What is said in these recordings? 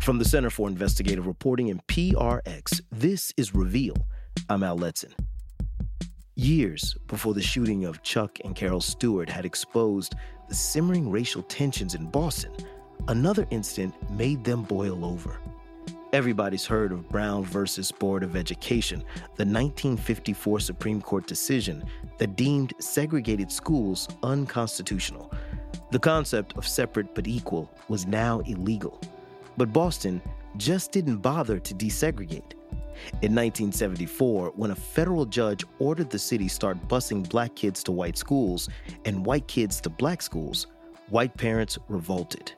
From the Center for Investigative Reporting and PRX, this is Reveal. I'm Al Letson. Years before the shooting of Chuck and Carol Stewart had exposed the simmering racial tensions in Boston, another incident made them boil over. Everybody's heard of Brown versus Board of Education, the 1954 Supreme Court decision that deemed segregated schools unconstitutional. The concept of separate but equal was now illegal. But Boston just didn't bother to desegregate. In 1974, when a federal judge ordered the city start busing black kids to white schools and white kids to black schools, white parents revolted.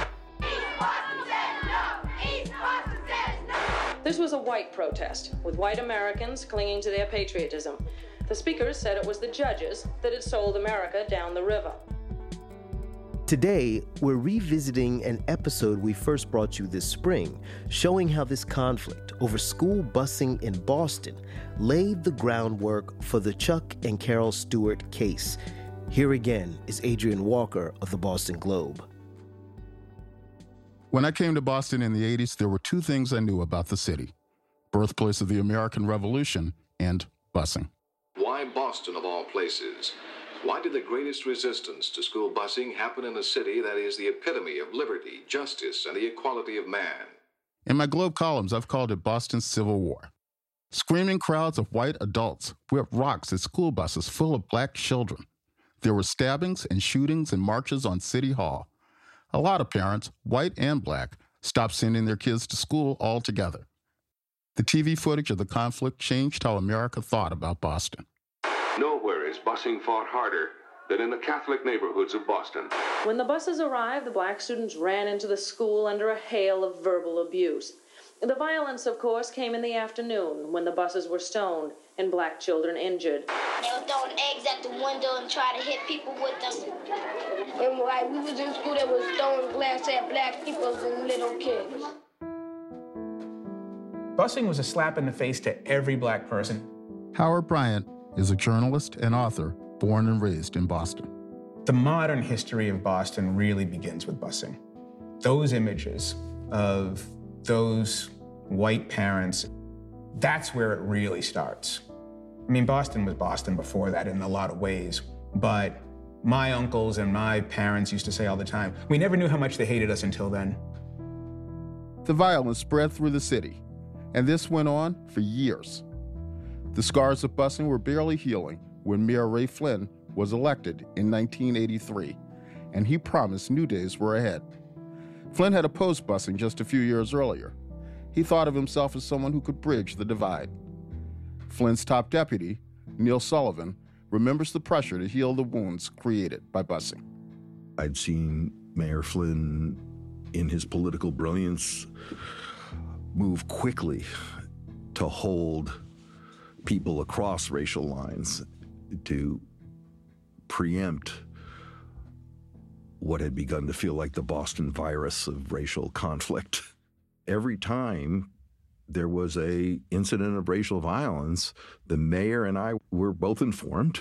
This was a white protest, with white Americans clinging to their patriotism. The speakers said it was the judges that had sold America down the river. Today, we're revisiting an episode we first brought you this spring, showing how this conflict over school busing in Boston laid the groundwork for the Chuck and Carol Stewart case. Here again is Adrian Walker of the Boston Globe. When I came to Boston in the 80s, there were two things I knew about the city: birthplace of the American Revolution and busing. Why Boston of all places? Why did the greatest resistance to school busing happen in a city that is the epitome of liberty, justice, and the equality of man? In my Globe columns, I've called it Boston's Civil War. Screaming crowds of white adults whipped rocks at school buses full of black children. There were stabbings and shootings and marches on City Hall. A lot of parents, white and black, stopped sending their kids to school altogether. The TV footage of the conflict changed how America thought about Boston. Nowhere is busing fought harder than in the Catholic neighborhoods of Boston. When the buses arrived, the black students ran into the school under a hail of verbal abuse. The violence, of course, came in the afternoon when the buses were stoned and black children injured. They were throwing eggs at the window and trying to hit people with them. And while we was in school, they was throwing glass at black people and little kids. Busing was a slap in the face to every black person. Howard Bryant is a journalist and author born and raised in Boston. The modern history of Boston really begins with busing. Those images of those white parents, that's where it really starts. I mean, Boston was Boston before that in a lot of ways, but my uncles and my parents used to say all the time, we never knew how much they hated us until then. The violence spread through the city, and this went on for years. The scars of busing were barely healing when Mayor Ray Flynn was elected in 1983, and he promised new days were ahead. Flynn had opposed busing just a few years earlier. He thought of himself as someone who could bridge the divide. Flynn's top deputy, Neil Sullivan, remembers the pressure to heal the wounds created by busing. I'd seen Mayor Flynn, in his political brilliance, move quickly to hold people across racial lines, to preempt what had begun to feel like the Boston virus of racial conflict. Every time there was an incident of racial violence, the mayor and I were both informed,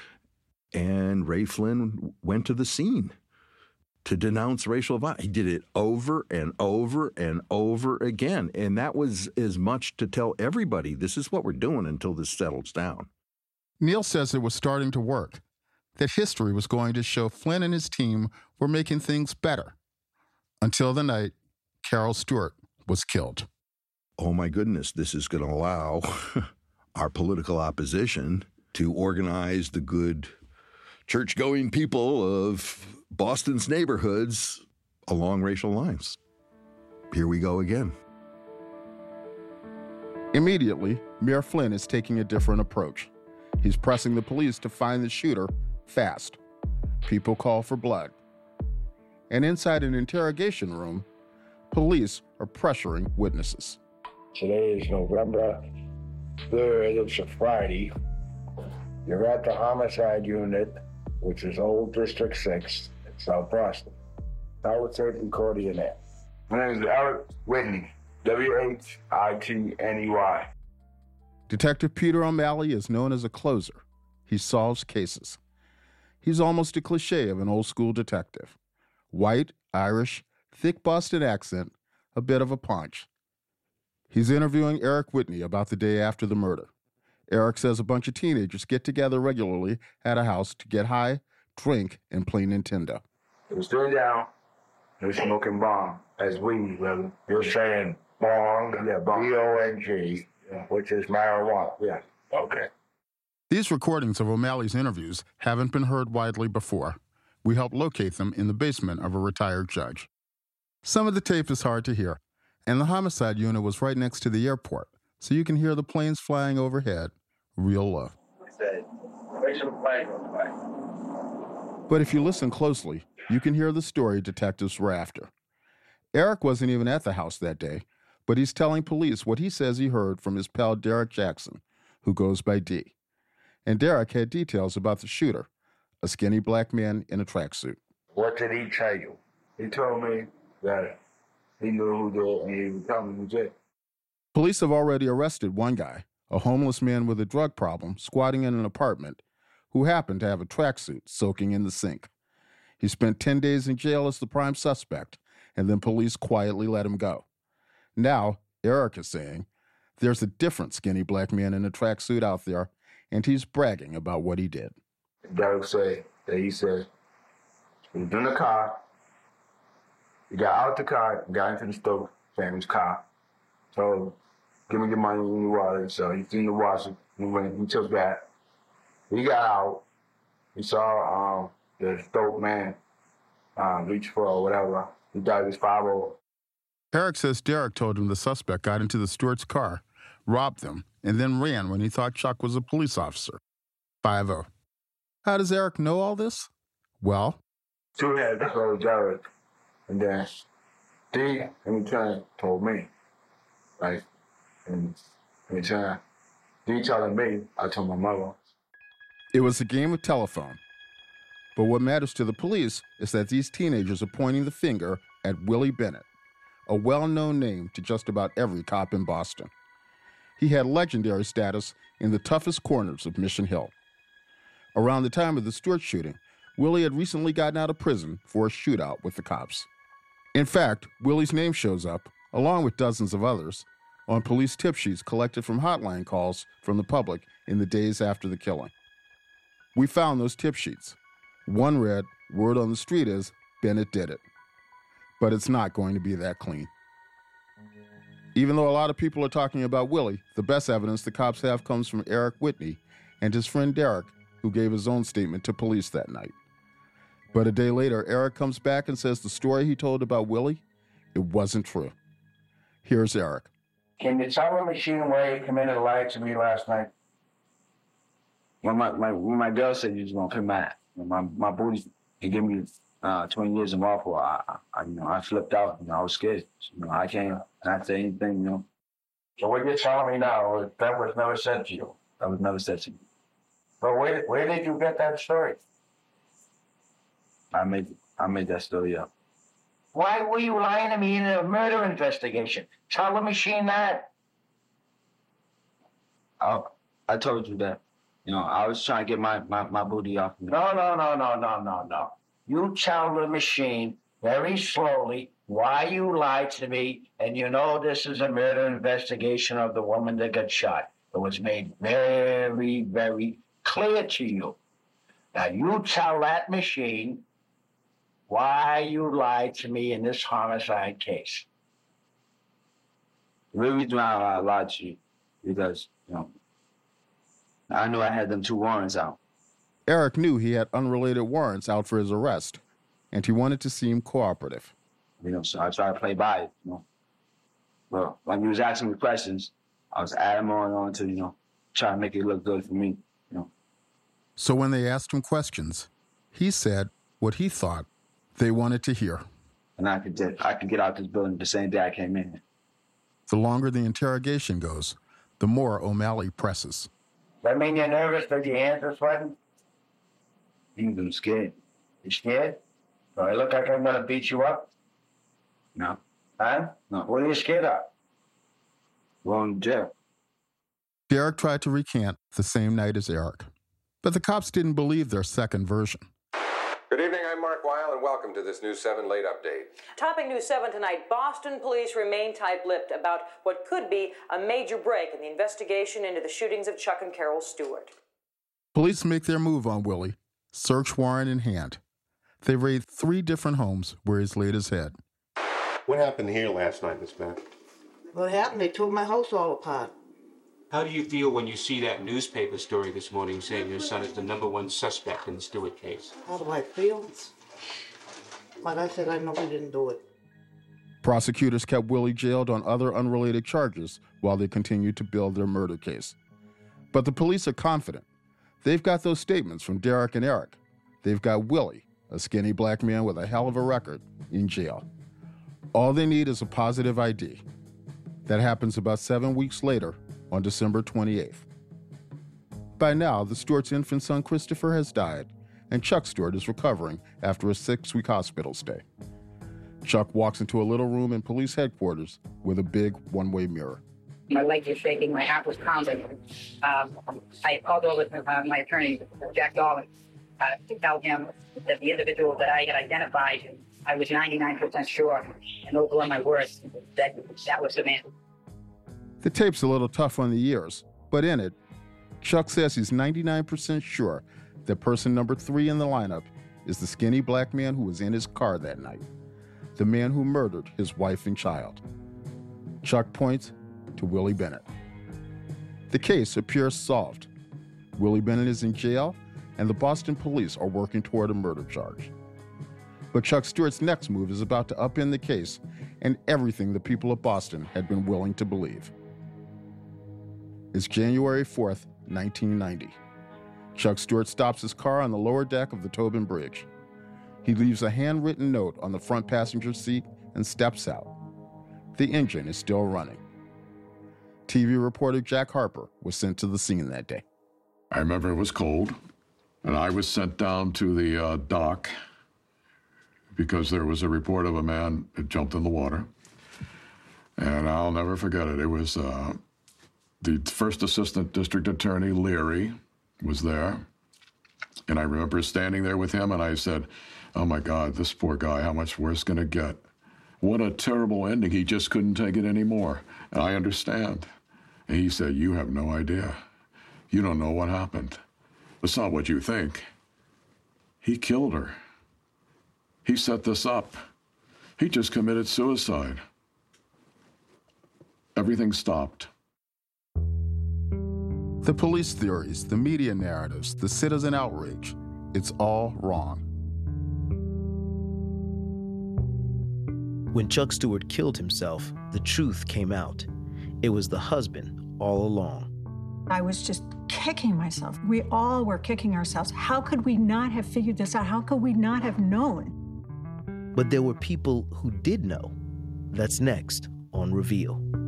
and Ray Flynn went to the scene to denounce racial violence. He did it over and over and over again, and that was as much to tell everybody, this is what we're doing until this settles down. Neil says it was starting to work, that history was going to show Flynn and his team were making things better, until the night Carol Stewart was killed. Oh my goodness, this is going to allow our political opposition to organize the good church-going people of Boston's neighborhoods along racial lines. Here we go again. Immediately, Mayor Flynn is taking a different approach. He's pressing the police to find the shooter fast. People call for blood. And inside an interrogation room, police are pressuring witnesses. Today is November 3rd, it's a Friday. You're at the homicide unit, which is Old District 6 in South Boston. I would take record your name. My name is Eric Whitney, Whitney. Detective Peter O'Malley is known as a closer. He solves cases. He's almost a cliche of an old-school detective. White, Irish, thick Boston accent, a bit of a punch. He's interviewing Eric Whitney about the day after the murder. Eric says a bunch of teenagers get together regularly at a house to get high, drink, and play Nintendo. They were sitting down, they were smoking bong, as weed, brother. You're saying bong, yeah, bong. B-O-N-G, which is marijuana, yeah, okay. These recordings of O'Malley's interviews haven't been heard widely before. We helped locate them in the basement of a retired judge. Some of the tape is hard to hear, and the homicide unit was right next to the airport, so you can hear the planes flying overhead real low. But if you listen closely, you can hear the story detectives were after. Eric wasn't even at the house that day, but he's telling police what he says he heard from his pal Derek Jackson, who goes by D. And Derek had details about the shooter, a skinny black man in a tracksuit. What did he tell you? He told me that he knew who did it, and he would tell me who did. Police have already arrested one guy, a homeless man with a drug problem squatting in an apartment, who happened to have a tracksuit soaking in the sink. He spent 10 days in jail as the prime suspect, and then police quietly let him go. Now, Eric is saying, there's a different skinny black man in a tracksuit out there, and he's bragging about what he did. Derek said that he said he was in the car, he got out the car, got into the stove, family's car. So, give me the money in the wallet. So he threw in the washer, he took that. He got out, he saw the dope man reach for or whatever. He thought he was 5-0. Eric says Derek told him the suspect got into the Stewart's car, robbed them, and then ran when he thought Chuck was a police officer. 5-0. How does Eric know all this? Well, two had told Derek, and then D in return told me. Like, in return, D telling me, I told my mother. It was a game of telephone. But what matters to the police is that these teenagers are pointing the finger at Willie Bennett, a well-known name to just about every cop in Boston. He had legendary status in the toughest corners of Mission Hill. Around the time of the Stewart shooting, Willie had recently gotten out of prison for a shootout with the cops. In fact, Willie's name shows up, along with dozens of others, on police tip sheets collected from hotline calls from the public in the days after the killing. We found those tip sheets. One read, "Word on the street is, Bennett did it." But it's not going to be that clean. Even though a lot of people are talking about Willie, the best evidence the cops have comes from Eric Whitney and his friend Derek, who gave his own statement to police that night. But a day later, Eric comes back and says the story he told about Willie, it wasn't true. Here's Eric. Can you tell the machine why you came in and lied to me last night? When my girl said you was gonna put my booty and give me 20 years in lawful, I flipped out. I was scared. I can't say anything. So what you're telling me now, that was never said to you? That was never said to me. But where did you get that story? I made that story up. Why were you lying to me in a murder investigation? Tell the machine that. I told you that. I was trying to get my booty off me. No. You tell the machine very slowly why you lied to me, and this is a murder investigation of the woman that got shot. It was made very, very clear to you. Now you tell that machine why you lied to me in this homicide case. The real reason why I lied to you because, I knew I had them 2 warrants out. Eric knew he had unrelated warrants out for his arrest, and he wanted to seem cooperative. So I tried to play by it, Well, when he was asking me questions, I was adding on to, try to make it look good for me, So when they asked him questions, he said what he thought they wanted to hear. And I could get out this building the same day I came in. The longer the interrogation goes, the more O'Malley presses. That mean you're nervous that your hands are sweating? I'm scared. You scared? Do I look like I'm going to beat you up? No. Huh? No. What are you scared of? Going to jail. Derek tried to recant the same night as Eric, but the cops didn't believe their second version. Good evening, I'm Mark Weil, and welcome to this News 7 Late Update. Topping News 7 tonight, Boston police remain tight-lipped about what could be a major break in the investigation into the shootings of Chuck and Carol Stewart. Police make their move on Willie, search warrant in hand. They raid 3 different homes where he's laid his head. What happened here last night, Miss Bennett? What happened? They tore my house all apart. How do you feel when you see that newspaper story this morning saying your son is the #1 suspect in the Stewart case? How do I feel? Like I said, I know he didn't do it. Prosecutors kept Willie jailed on other unrelated charges while they continued to build their murder case. But the police are confident. They've got those statements from Derek and Eric. They've got Willie, a skinny black man with a hell of a record, in jail. All they need is a positive ID. That happens about 7 weeks later, on December 28th. By now, the Stewart's infant son Christopher has died, and Chuck Stewart is recovering after a 6-week hospital stay. Chuck walks into a little room in police headquarters with a big one-way mirror. My leg was shaking, my heart was pounding. I called over to my attorney, Jack Dolan, to tell him that the individual that I had identified, I was 99% sure, and over on my word, that was the man. The tape's a little tough on the ears, but in it, Chuck says he's 99% sure that person number 3 in the lineup is the skinny black man who was in his car that night, the man who murdered his wife and child. Chuck points to Willie Bennett. The case appears solved. Willie Bennett is in jail, and the Boston police are working toward a murder charge. But Chuck Stewart's next move is about to upend the case and everything the people of Boston had been willing to believe. It's January 4th, 1990. Chuck Stewart stops his car on the lower deck of the Tobin Bridge. He leaves a handwritten note on the front passenger seat and steps out. The engine is still running. TV reporter Jack Harper was sent to the scene that day. I remember it was cold, and I was sent down to the dock because there was a report of a man that jumped in the water. And I'll never forget it. It was the first assistant district attorney, Leary, was there. And I remember standing there with him, and I said, oh, my God, this poor guy, how much worse can it get? What a terrible ending. He just couldn't take it anymore. And I understand. And he said, you have no idea. You don't know what happened. It's not what you think. He killed her. He set this up. He just committed suicide. Everything stopped. The police theories, the media narratives, the citizen outrage, it's all wrong. When Chuck Stewart killed himself, the truth came out. It was the husband all along. I was just kicking myself. We all were kicking ourselves. How could we not have figured this out? How could we not have known? But there were people who did know. That's next on Reveal.